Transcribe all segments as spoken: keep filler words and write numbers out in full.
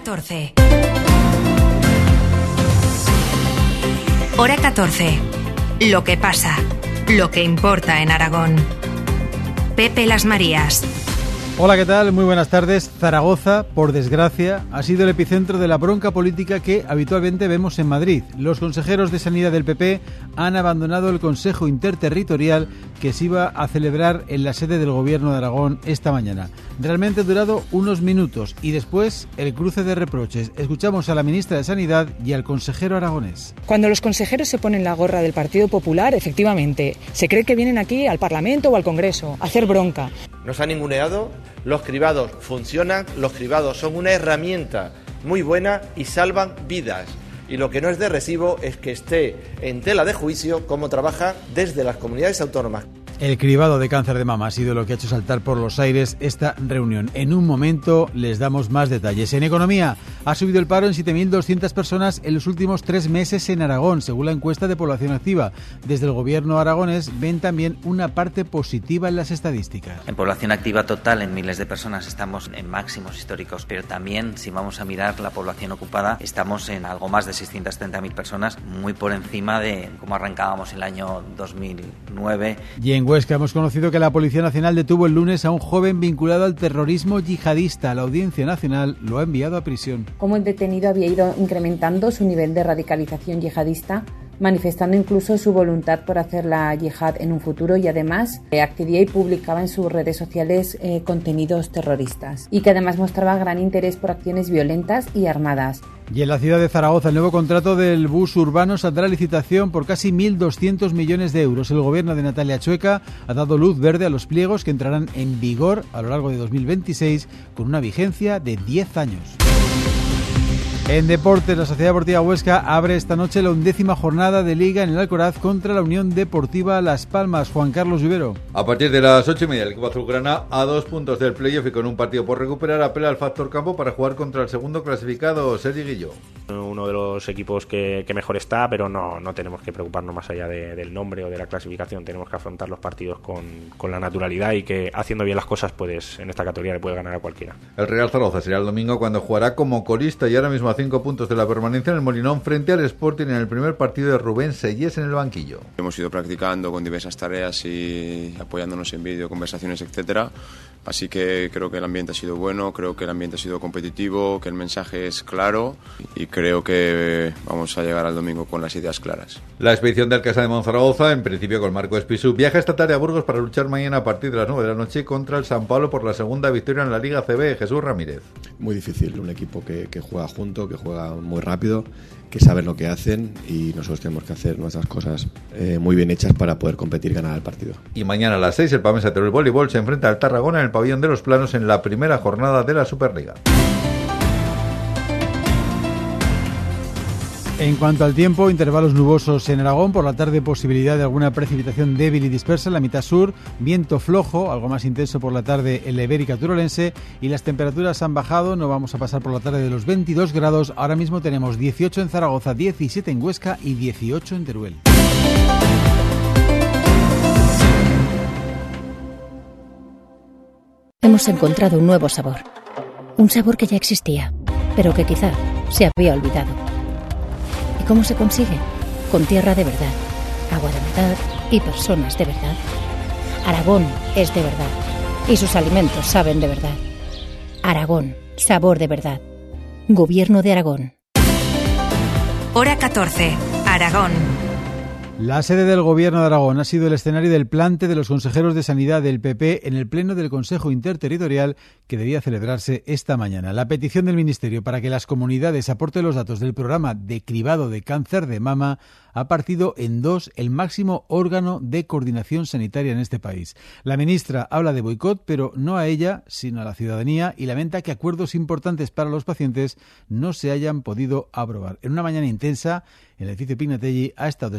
catorce. Hora catorce. Lo que pasa, lo que importa en Aragón. Pepe Las Marías. Hola, ¿qué tal? Muy buenas tardes. Zaragoza, por desgracia, ha sido el epicentro de la bronca política que habitualmente vemos en Madrid. Los consejeros de Sanidad del P P han abandonado el Consejo Interterritorial que se iba a celebrar en la sede del Gobierno de Aragón esta mañana. Realmente ha durado unos minutos y después el cruce de reproches. Escuchamos a la ministra de Sanidad y al consejero aragonés. Cuando los consejeros se ponen la gorra del Partido Popular, efectivamente, se cree que vienen aquí al Parlamento o al Congreso a hacer bronca. Nos han ninguneado, los cribados funcionan, los cribados son una herramienta muy buena y salvan vidas. Y lo que no es de recibo es que esté en tela de juicio cómo trabaja desde las comunidades autónomas. El cribado de cáncer de mama ha sido lo que ha hecho saltar por los aires esta reunión. En un momento les damos más detalles. En economía, ha subido el paro en siete mil doscientas personas en los últimos tres meses en Aragón, según la encuesta de población activa. Desde el gobierno aragonés ven también una parte positiva en las estadísticas. En población activa total, en miles de personas, estamos en máximos históricos, pero también, si vamos a mirar la población ocupada, estamos en algo más de seiscientas treinta mil personas, muy por encima de cómo arrancábamos el año dos mil nueve. Y en Huesca hemos conocido que la Policía Nacional detuvo el lunes a un joven vinculado al terrorismo yihadista. La Audiencia Nacional lo ha enviado a prisión. Cómo el detenido había ido incrementando su nivel de radicalización yihadista, manifestando incluso su voluntad por hacer la yihad en un futuro y además eh, accedía y publicaba en sus redes sociales eh, contenidos terroristas y que además mostraba gran interés por acciones violentas y armadas. Y en la ciudad de Zaragoza, el nuevo contrato del bus urbano saldrá a licitación por casi mil doscientos millones de euros. El gobierno de Natalia Chueca ha dado luz verde a los pliegos que entrarán en vigor a lo largo de dos mil veintiséis con una vigencia de diez años. En deportes, la Sociedad Deportiva Huesca abre esta noche la undécima jornada de Liga en el Alcoraz contra la Unión Deportiva Las Palmas. Juan Carlos Rivero. A partir de las ocho y media, el equipo azulgrana, a dos puntos del playoff y con un partido por recuperar, apela al factor campo para jugar contra el segundo clasificado, Sergi Guillo. Uno de los equipos que, que mejor está, pero no, no tenemos que preocuparnos más allá de, del nombre o de la clasificación. Tenemos que afrontar los partidos con, con la naturalidad y que haciendo bien las cosas, puedes en esta categoría le puede ganar a cualquiera. El Real Zaragoza será el domingo cuando jugará como colista y ahora mismo a cinco puntos de la permanencia en el Molinón frente al Sporting en el primer partido de Rubén Sellés en el banquillo. Hemos ido practicando con diversas tareas y apoyándonos en vídeo, conversaciones, etcétera. Así que creo que el ambiente ha sido bueno, creo que el ambiente ha sido competitivo, que el mensaje es claro y creo que vamos a llegar al domingo con las ideas claras. La expedición del Casa de Monzaragoza, en principio con Marco Espisú, viaja esta tarde a Burgos para luchar mañana a partir de las nueve de la noche contra el San Pablo por la segunda victoria en la Liga C B. Jesús Ramírez. Muy difícil, un equipo que, que juega junto, que juega muy rápido, que saben lo que hacen y nosotros tenemos que hacer nuestras cosas eh, muy bien hechas para poder competir y ganar el partido. Y mañana a las seis el Pamesa Teruel Voleibol se enfrenta al Tarragona en el Pabellón de los Planos en la primera jornada de la Superliga. En cuanto al tiempo, intervalos nubosos en Aragón, por la tarde posibilidad de alguna precipitación débil y dispersa en la mitad sur, viento flojo, algo más intenso por la tarde en la Ibérica Turolense y las temperaturas han bajado, no vamos a pasar por la tarde de los veintidós grados, ahora mismo tenemos dieciocho en Zaragoza, diecisiete en Huesca y dieciocho en Teruel. Hemos encontrado un nuevo sabor, un sabor que ya existía, pero que quizá se había olvidado. ¿Cómo se consigue? Con tierra de verdad, agua de verdad y personas de verdad. Aragón es de verdad y sus alimentos saben de verdad. Aragón, sabor de verdad. Gobierno de Aragón. Hora catorce, Aragón. La sede del Gobierno de Aragón ha sido el escenario del plante de los consejeros de Sanidad del P P en el pleno del Consejo Interterritorial que debía celebrarse esta mañana. La petición del Ministerio para que las comunidades aporten los datos del programa de cribado de cáncer de mama ha partido en dos el máximo órgano de coordinación sanitaria en este país. La ministra habla de boicot, pero no a ella, sino a la ciudadanía, y lamenta que acuerdos importantes para los pacientes no se hayan podido aprobar. En una mañana intensa, el edificio Pignatelli ha estado esta mañana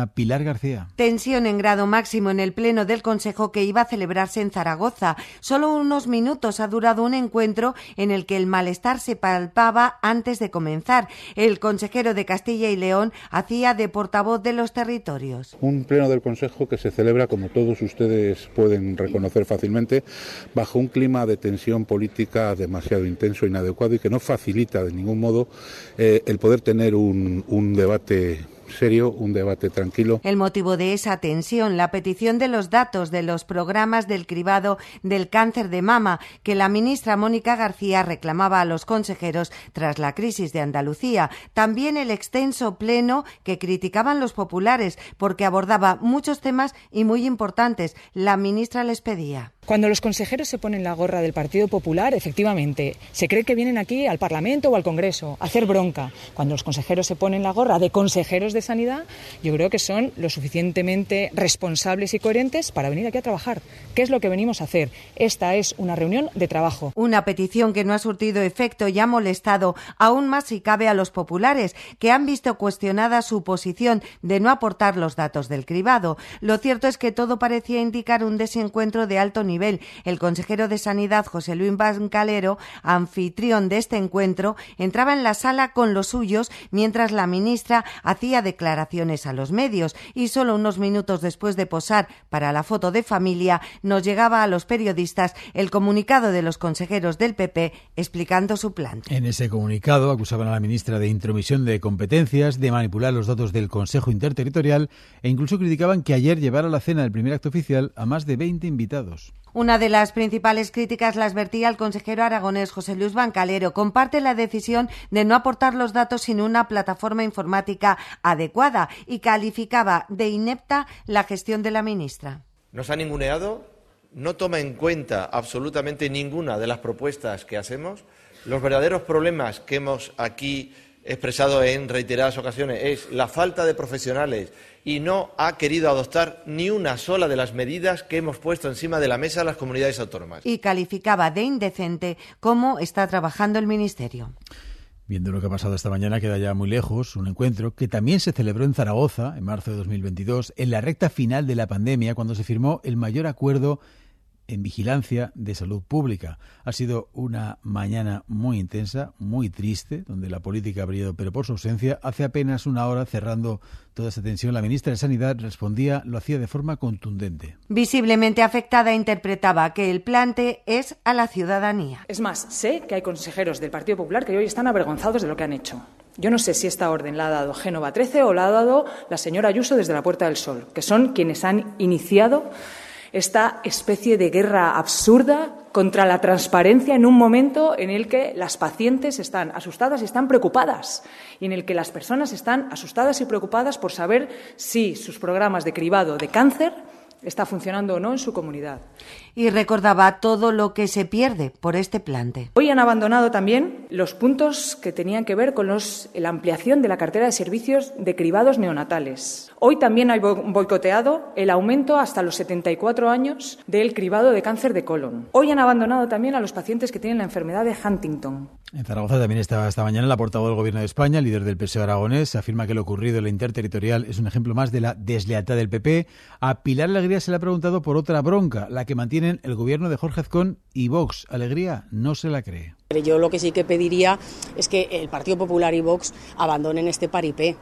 Barcelona, Pilar García. Tensión en grado máximo en el pleno del Consejo que iba a celebrarse en Zaragoza. Solo unos minutos ha durado un encuentro en el que el malestar se palpaba antes de comenzar. El consejero de Castilla y León hacía de portavoz de los territorios. Un pleno del Consejo que se celebra, como todos ustedes pueden reconocer fácilmente, bajo un clima de tensión política demasiado intenso, inadecuado y que no facilita de ningún modo eh, el poder tener un, un debate serio, un debate tranquilo. El motivo de esa tensión, la petición de los datos de los programas del cribado del cáncer de mama que la ministra Mónica García reclamaba a los consejeros tras la crisis de Andalucía. También el extenso pleno que criticaban los populares porque abordaba muchos temas y muy importantes. La ministra les pedía. Cuando los consejeros se ponen la gorra del Partido Popular, efectivamente, se cree que vienen aquí al Parlamento o al Congreso a hacer bronca. Cuando los consejeros se ponen la gorra de consejeros de Sanidad, yo creo que son lo suficientemente responsables y coherentes para venir aquí a trabajar. ¿Qué es lo que venimos a hacer? Esta es una reunión de trabajo. Una petición que no ha surtido efecto y ha molestado aún más si cabe a los populares, que han visto cuestionada su posición de no aportar los datos del cribado. Lo cierto es que todo parecía indicar un desencuentro de alto nivel. El consejero de Sanidad, José Luis Bancalero, anfitrión de este encuentro, entraba en la sala con los suyos mientras la ministra hacía declaraciones a los medios y solo unos minutos después de posar para la foto de familia nos llegaba a los periodistas el comunicado de los consejeros del P P explicando su plan. En ese comunicado acusaban a la ministra de intromisión de competencias, de manipular los datos del Consejo Interterritorial e incluso criticaban que ayer llevara a la cena del primer acto oficial a más de veinte invitados. Una de las principales críticas las vertía el consejero aragonés José Luis Bancalero. Comparte la decisión de no aportar los datos sin una plataforma informática adecuada y calificaba de inepta la gestión de la ministra. Nos ha ninguneado, no toma en cuenta absolutamente ninguna de las propuestas que hacemos. Los verdaderos problemas que hemos aquí expresado en reiteradas ocasiones es la falta de profesionales y no ha querido adoptar ni una sola de las medidas que hemos puesto encima de la mesa a las comunidades autónomas. Y calificaba de indecente cómo está trabajando el Ministerio. Viendo lo que ha pasado esta mañana, queda ya muy lejos un encuentro que también se celebró en Zaragoza en marzo de dos mil veintidós, en la recta final de la pandemia, cuando se firmó el mayor acuerdo en vigilancia de salud pública. Ha sido una mañana muy intensa, muy triste, donde la política ha brillado, pero por su ausencia. Hace apenas una hora, cerrando toda esta tensión, la ministra de Sanidad respondía, lo hacía de forma contundente. Visiblemente afectada, interpretaba que el plante es a la ciudadanía. Es más, sé que hay consejeros del Partido Popular que hoy están avergonzados de lo que han hecho. Yo no sé si esta orden la ha dado Génova trece o la ha dado la señora Ayuso desde la Puerta del Sol, que son quienes han iniciado esta especie de guerra absurda contra la transparencia en un momento en el que las pacientes están asustadas y están preocupadas, y en el que las personas están asustadas y preocupadas por saber si sus programas de cribado de cáncer está funcionando o no en su comunidad. Y recordaba todo lo que se pierde por este plante. Hoy han abandonado también los puntos que tenían que ver con los, la ampliación de la cartera de servicios de cribados neonatales. Hoy también hay boicoteado el aumento hasta los setenta y cuatro años del cribado de cáncer de colon. Hoy han abandonado también a los pacientes que tienen la enfermedad de Huntington. En Zaragoza también estaba esta mañana la portavoz del Gobierno de España, líder del P S O E aragonés, afirma que lo ocurrido en la interterritorial es un ejemplo más de la deslealtad del P P. A Pilar Alegría se le ha preguntado por otra bronca, la que mantienen el gobierno de Jorge Azcón y Vox. Alegría no se la cree. Yo lo que sí que pediría es que el Partido Popular y Vox abandonen este paripé.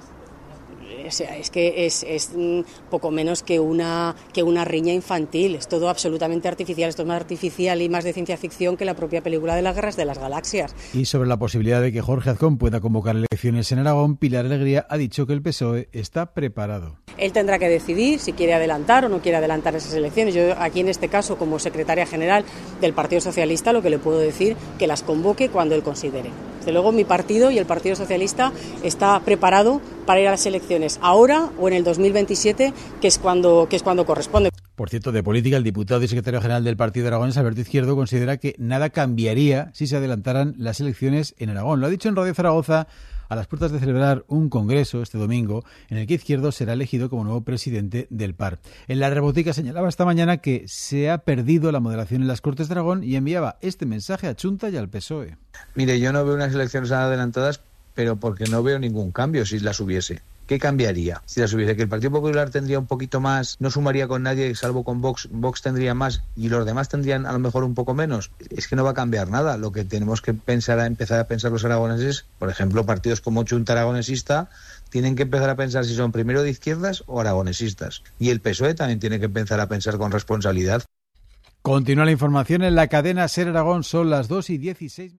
O sea, es que es, es poco menos que una, que una riña infantil. Es todo absolutamente artificial. Esto es más artificial y más de ciencia ficción que la propia película de las Guerras de las Galaxias. Y sobre la posibilidad de que Jorge Azcón pueda convocar elecciones en Aragón, Pilar Alegría ha dicho que el P S O E está preparado. Él tendrá que decidir si quiere adelantar o no quiere adelantar esas elecciones. Yo aquí en este caso, como secretaria general del Partido Socialista, lo que le puedo decir que las convoque cuando él considere. Desde luego mi partido y el Partido Socialista está preparado para ir a las elecciones ahora o en el dos mil veintisiete, que es cuando, que es cuando corresponde. Por cierto, de política, el diputado y secretario general del Partido Aragonés, Alberto Izquierdo, considera que nada cambiaría si se adelantaran las elecciones en Aragón. Lo ha dicho en Radio Zaragoza a las puertas de celebrar un congreso este domingo en el que Izquierdo será elegido como nuevo presidente del P A R. En la rebotica señalaba esta mañana que se ha perdido la moderación en las Cortes de Aragón y enviaba este mensaje a Chunta y al P S O E. Mire, yo no veo unas elecciones adelantadas, pero porque no veo ningún cambio si las hubiese. ¿qué cambiaría? Si las hubiese, que el Partido Popular tendría un poquito más, no sumaría con nadie, salvo con Vox, Vox tendría más y los demás tendrían a lo mejor un poco menos. Es que no va a cambiar nada. Lo que tenemos que pensar, a empezar a pensar los aragoneses, por ejemplo, partidos como Junta Aragonesista, tienen que empezar a pensar si son primero de izquierdas o aragonesistas. Y el P S O E también tiene que empezar a pensar con responsabilidad. Continúa la información en la cadena SER Aragón, son las dos y dieciséis.